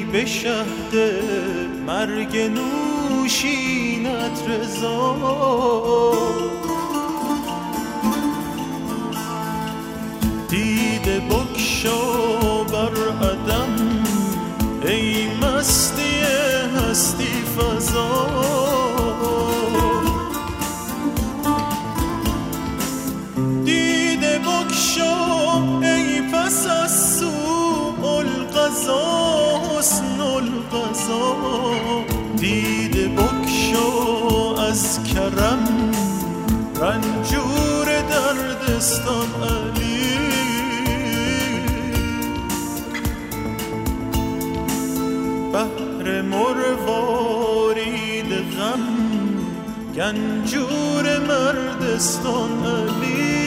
به شهد مرگ نوشینت رضا. دیده بگشا بر عدم ای مستی هستی فضا. دیده بگشا ای پس از سوء القضا حسن القضا. دیده بگشا از کرم رنجور دردستان علی. بحر مروارید غم گنجور مردستان علی.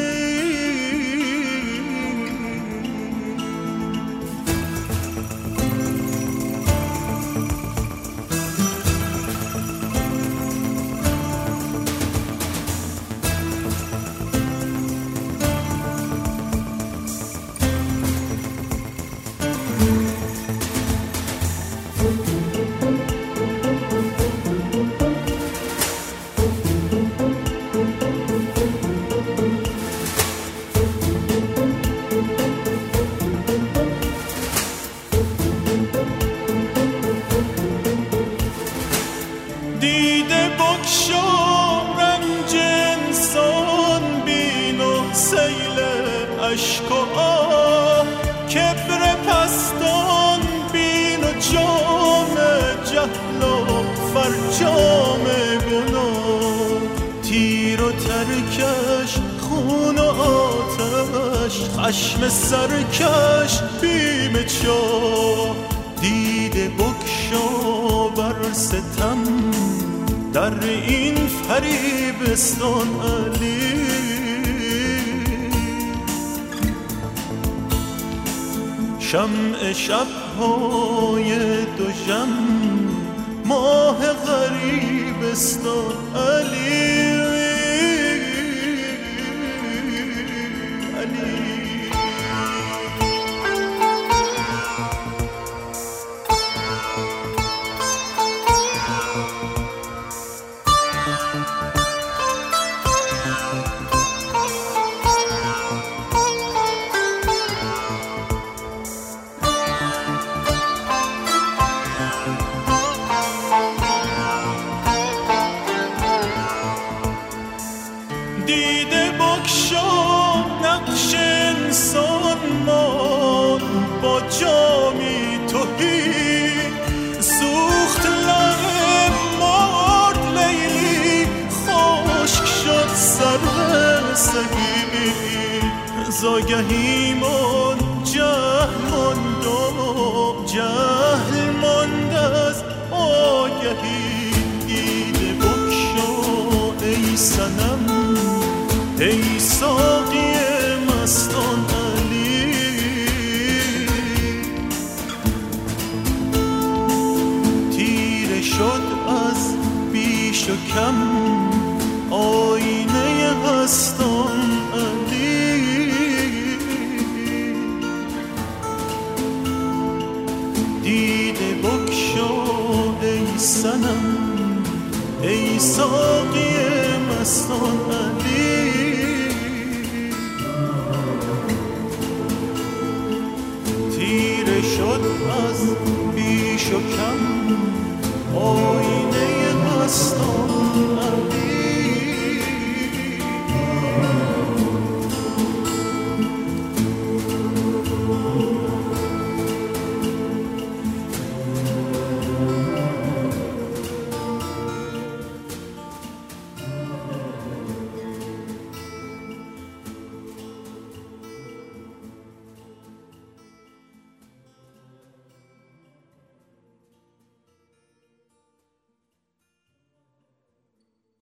دیده بگشا رنج انسان بین و سیل اشک و آه. کبر پستان بین و جام جهل و فرجام گناه. تیر و ترکش خون و آتش خشم سرکش بیم چاه. دیده بگشا بر ستم در این فریبستان علی. شمع شب‌های دوژم ماه غریبستان علی. دیده بگشا نقش انسان مان با جامی تهی. سوخت لب مرد لیلی خشک شد سرو سهی. زاگهی من جهل ماند و جهل ماند از آگهی. دیده بگشا ای صنم ای ساقی مستان علی. تیره شد از بیش و کم آینه هستان علی. دیده بگشا ای صنم ای ساقی مستان علی. تیره شد از بیش و کم آینه مستان علی.